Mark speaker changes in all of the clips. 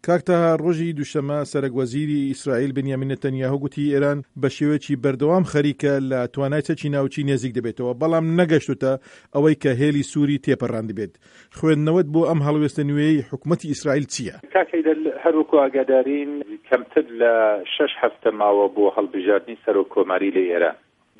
Speaker 1: کاکتا ڕۆژی دووشەمە سەرۆکوەزیری ئیسرائیل بنیامین نەتەنیاهو گوتی ئێران بە شێوەیەکی بەردەوام خەریکە لە توانای چەکی ناوچی نێزیک دەبێتەوە، بەڵام نەگەشتوتە ئەوەی کە هێلی سووری تێپەڕاند بێت. خوێندنەوەت بۆ ئەم هەڵوێستە نوێی حکوومەتی ئیسرائیل چییە؟
Speaker 2: کاکەیدە هەروەکو ئاگادارین کەمتر لە 6 هەفتە ماوە بۆ هەڵبژاردننی سەرۆککۆماری لە ئێران.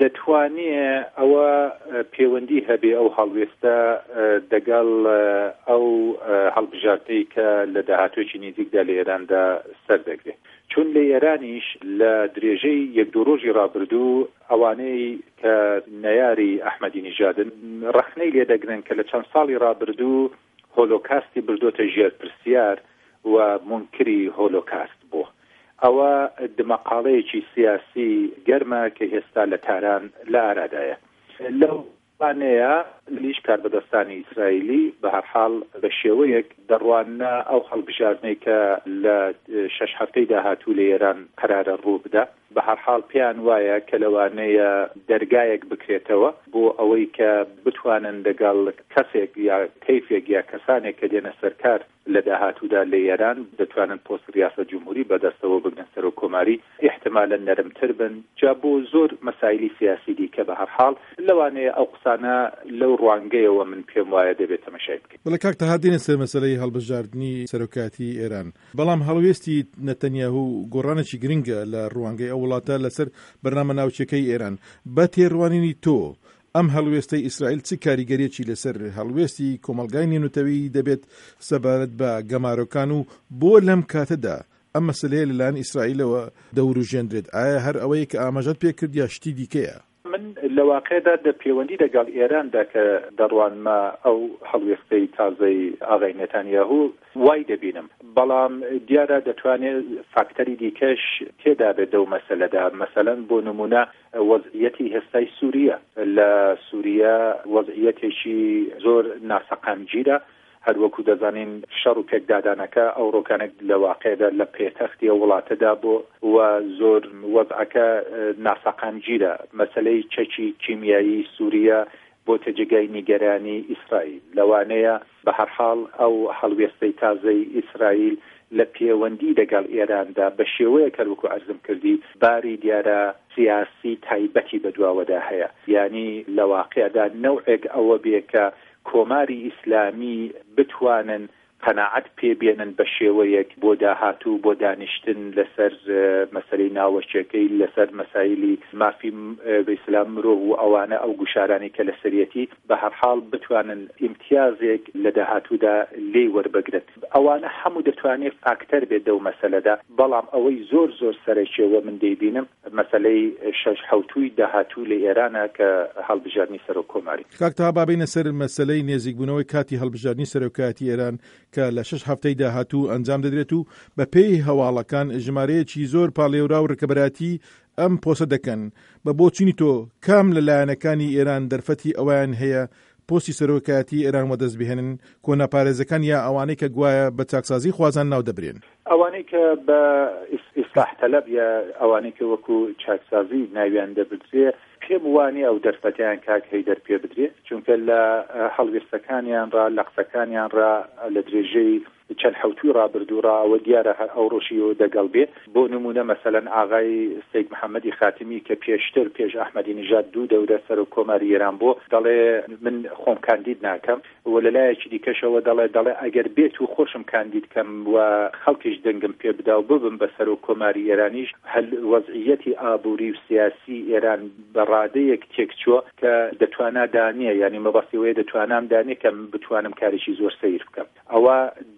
Speaker 2: دەتوانێت ئەوە پەیوەندی هەبێ ئەو هەڵوێستە دەگەڵ ئەو هەڵبژاردنەی کە لە داهاتوێکی نزیکدا لە ئێراندا سەر دەگرێت. چون لە ئێرانیش لە درێژەی 1-2 ڕۆژی ڕابردوو ئەوانەی کە نەیاری ئەحمەدی نیژادن ڕەخنەی لێ دەگرن کە لە چەند ساڵی ڕابردوو هۆلۆکاستی بردۆتە ژێر پرسیار و منکری هۆلۆکاست بووە. ئەوە دمەقاڵەیەکی سیاسی گەرمە کە هێستا لە تاران لە ئارادایە. لەو وانەیە لیش کاربەدەستانی ئیسرائیلی بە هەر حاڵ بە شێوەیەک دەڕوانە ئەو هەڵبژاردنەی کە لە 6 هەفتەی داهاتوو لە ئێران قەرارە ڕوو بدە، بە هەر حاڵ پێیان وایە کە لەوانەیە دەرگایەک بکرێتەوە بۆ ئەوەی کە بتوانن لەگەڵ کەسێک یا کەیفێک یا کەسانێک کە دێنە سەرکار لە داهاتوودا لە ئێران دەتوانن پۆست ریاسە جمهوری بەدەستەوە بگرن سەرۆککۆماری، احتمالە نەرمتر بن، جا بۆ زۆر مەسایلی سیاسی دیکە بە هەر حاڵ لەوانەیە ئەو قسانە لەو ڕوانگەیەوە من پێم وایە دەبێت تەماشای بکەین.
Speaker 1: بەڵێ کاک تەها دێنە سەر مەسەلەی هەڵبژاردننی سەرۆکاتی ئێران، بەڵام هەڵوێستی نەتەنیاهو گۆڕانێکی گرنگە لە ڕوانگەی ئەو وڵاتە لەسەر بەرنامە ناوچەکەی ئێران. بە تێڕوانینی تۆ ئەم هەڵوێستەی ئیسرائیل چ کاریگەریەکی لەسەر هەڵوێستی کۆمەلگای نێنوتەوەی دەبێت سەبارەت بە گەمارۆکان و بۆ لەم کاتەدا ئەم مەسەلەیە لەلایەن ئیسرائیلەوە دەوروژێندرێت؟ ئایا هەر ئەوەیە کە ئاماژەت پێ کرد یا شتی دیکەیە؟
Speaker 2: من لە واقعدا پەیوەندی لەگەڵ ئێراندا کە دەڕوانمە ئەو هەڵوێستەی تازەی ئاغای نێتانیاهو وای دەبینم، بەڵام دیارە دەتوانێت فاکتەری دیکەش تێدا بێت ئەو مەسەلەدا. مەسەلەن بۆ نمونە وەزعیەتی هێستای سووریە. لە سووریا وەزعیەتێکی زۆر ناسەقامگیرە، هەروەکو دەزانین شەڕ و پێکدادانەکە ئەو ڕۆکانێک لە واقعدا لە پێتەختی وڵاتەدا بۆ و زۆر وەزعەکە ناسەقامگیرە. مەسەلەی چەکی کیمیایی سووریا بۆ تەجێگای نیگەرانی ئیسرائیل. لەوانەیە بە هەر حاڵ ئەو هەڵوێستەی تازەی ئیسرائیل لە پەیوەندی لەگەڵ ئێراندا بە شێوەیە کە وەکو عەرزم کردی باری دیارە سیاسی تایبەتی بەدواوەدا هەیە. یعنی لە واقعدا نەوعێک ئەوە بێ کە کۆماری ئیسلامی بتوانن قەناعەت پێبێنن بە شێوەیەک بۆ داهاتوو بۆ دانیشتن لەسەر مەسەلەی ناوەچەکەی، لەسەر مەسایلی مافی ئیسلام مرۆڤ و ئەوانە ئەو گوشارانی کە لە سەرەتی بە هەر حاڵ بتوانن ئیمتیازێک لە داهاتوودا لێ وەربگرن. ئەوانە هەموو دەتوانێت فاکتەر بێت دەو مەسەلەدا، بەڵام ئەوەی زۆر زۆر سەرەکیەوە من دەیبینم مەسەلەی 6 هەفتووی داهاتوو لە ئێرانە کە هەڵبژاردننی سەرۆککۆماری.
Speaker 1: کاکتا بابینە سەر مەسەلەی نێزیکبوونەوەی کاتی هەڵبژاردننی سەرۆکاتی ئێران کە لە 6 هەفتەی داهاتوو ئەنجام دەدرێت و بە پێی هەواڵەکان ژمارەیەکی زۆر پاڵێورا و ڕکەبەراتی ئەم پۆسە دەکەن. بە بۆچینی تۆ کام لە لایەنەکانی ئێران دەرفەتی ئەویان هەیە پۆستی سەرۆکایەتی ئێران وەدەست بهێنن، کۆنەپارێزەکان یا ئەوانەی کە گوایە بە چاکسازی خوازان ناو دەبرێن؟
Speaker 2: ئەوانەی کە بە ئیسلاح تەلەب یا ئەوانەی کە وەکو چاکسازی ناویان دەبدرێ پێم وانێ ئەو دەرفەتیان کاک هەیدەر پێ بدرێت، چونکە لە هەڵوێستەکانیان ڕا لە قسەکانیان ڕا لە درێژەی چەند حوتوی ڕابردووڕا ئەوە دیارە ئەو ڕۆژیەوە دەگەڵ بێ. بۆ نمونە مەسەلەن ئاغای سید محەممەدی خاتمی کە پێشتر پێش ئەحمەدی نیژاد 2 دەورە سەرۆککۆماری ئێران بۆ دەڵێ من خۆم کاندید ناکەم و لەلایەکی دیکەشەوە دەڵێ ئەگەر بێت و خۆشم کاندید کەم و خەڵکیش دەنگم پێ بدا و ببم بە سەرۆککۆماری ئێرانیش هەل وەزعیەتی ئابووری و سیاسی ئێران بەڕادەیەک تێکچووە کە دەتوانە دانیە، یعنی مەبەستیەوەی دەتوانام دانێ کە بتوانم کارێکی زۆر سەیر بکەم. ئەوە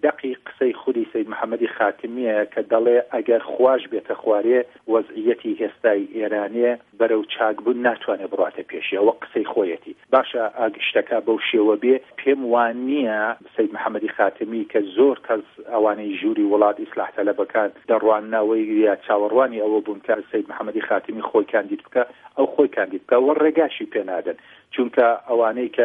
Speaker 2: قسەی خودی سید محەممەدی خاتمیە کە دەڵێ ئەگەر خواش بێتە خوارێ وەزعیەتی هێستای ئێرانێ بەرەو چاکبوون ناتوانێت بڕاتە پێشی، ئەوە قسەی خۆیەتی. باشە ئاگشتەکە بەو شێوە بێ پێم وان نییە سید محەممەدی خاتمی کە زۆر کەس ئەوانەی ژووری وڵات ئیسلاح تەلەبەکان دەڕواننەوەی یا چاوەڕوانی ئەوە بوون کە سید محەممەدی خاتمی خۆی کاندید بکە، ئەو خۆی کاندید بکە و ڕێگاشی پێنادەن، چونکە ئەوانەی کە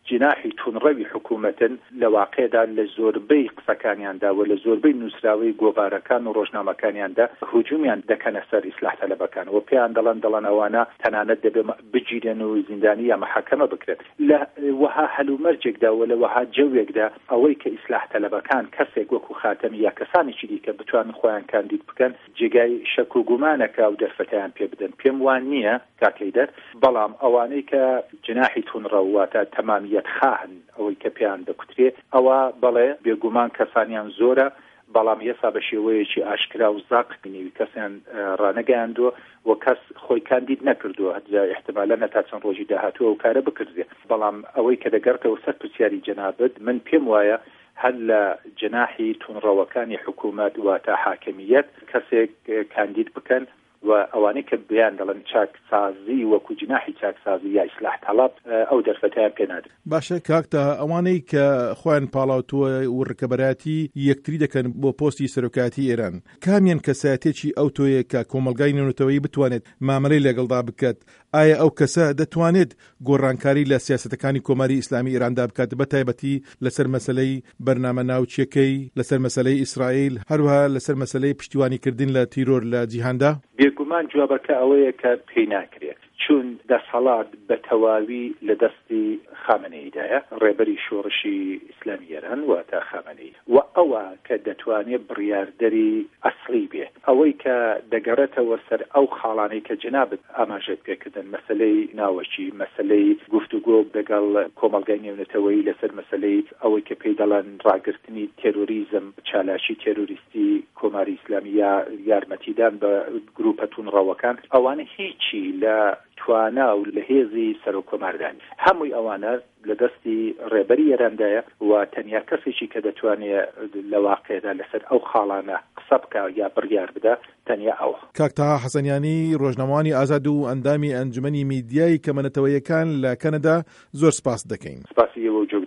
Speaker 2: جناحی تونڕەوی حکوومەتن لە واقعدا لە زۆربەی قسەکانیاندا و لە زۆربەی نووسراوی گۆڤارەکان و ڕۆژنامەکانیاندا هجوومیان دەکەنە سەر ئیسلاح طلبەکان و پێیان دەڵێن ئەوانە تەنانەت دەبێ بگیرێن و زیندانی یا محاکەمە بکرێت لە وەها هەلومەرجێکدا و لە وەها جەوێکدا ئەوەی کە ئیسلاح طلبەکان کەسێک وەکو خاتەمی یا کەسانێکی دیکە بتوانن خۆیان کاندید بکەن جێگای شەک و گومانەکە و دەرفەتیان پێ بدەن پێم وان نییە کاکەیدەر بەڵام ئەوانەی کە جناحی تونڕەواتە تەمامیەت خاهن ئەوەی کە پێیان دەکوترێ ئەوە بەڵێ بێگومان کەسانیان زۆرە بەڵام ئێستا بە شێوەیەکی ئاشکرا و زاق بینیوی کەسیان ڕانەگەیاندووە و کەس خۆی کاندید نەکردووە احتمالە نەتا چەند ڕۆژی داهاتووە و کارە بکردێ بەڵام ئەوەی کە دەگەڕێتەوە سەر پرسیاری جەنابەت من پێم وایە هەر لە جناحی تونڕەوەکانی حکوومەت واتە حاکمیەت کەسێک کاندید بکەن و ئەوانەی کە بیان دەڵێن چاکسازی وەکو جناحی چاکسازی یا ئیسلاح طلب ئەو دەرفەتیان پێ نادرێت.
Speaker 1: باشە کاکتا ئەوانەی کە خۆیان پاڵاوتووە و ڕکەبەراتی یەکتری دەکەن بۆ پۆستی سەرۆکاتی ئێران کامیان کەسایەتێکی ئەو تۆیە کە کۆمەلگای نێونەتەوەی بتوانێت مامەلەی لەگەڵدا بکات ئایا ئەو کەسە دەتوانێت گۆڕانکاری لە سیاسەتەکانی کۆماری ئیسلامی ئێراندا بکات بە تایبەتی لەسەر مەسەلەی بەرنامە ناوچیەکەی لەسەر مەسەلەی ئیسرائیل هەروەها لەسەر مەسەلەی پشتیوانیکردن لە تیرۆر لە جیهاندا؟
Speaker 2: بێگومان جوابەکە ئەوەیە کە پێی ناکرێت چون دەسەڵات بە تەواوی لە دەستی خامنەیدایە ڕێبەری شۆڕشی ئیسلامی ئێران واتە خامنەی و ئەوە کە دەتوانێت بڕیاردەری ئەسڵی بێ ئەوەی کە دەگەڕێتەوە سەر ئەو خاڵانەی کە جەنابەت ئاماژەت پێکردن مەسەلەی ناوەچی مەسەلەی گفتوگۆ لەگەڵ کۆمەلگای نێونەتەوەی لەسەر مەسەلەی ئەوەی کە پێی دەڵێن ڕاگررتنی تێرۆریزم چالاشی تێرۆریستی کۆماری ئیسلامی یا یارمەتیدان بە گروپە تونڕەوەکان ئەوانە هیچی لە توانا و لە هێزی سەرۆکۆماردانی هەمووی ئەوانە لە دەستی ڕێبەری ئێراندایە و تەنیا کەسێکی کە دەتوانێت لە واقعدا لەسەر ئەو خاڵانە قسە بکە یا بڕیار بدە تەنیا ئەوە.
Speaker 1: کاکتا حەسەنیانی ڕۆژنامەوانی ئازاد و ئەندامی ئەنجومەنی میدیای کەمەنەتەوەیەکان لە کەنەدا زۆر سپاس دەکەین.
Speaker 2: سپاسی و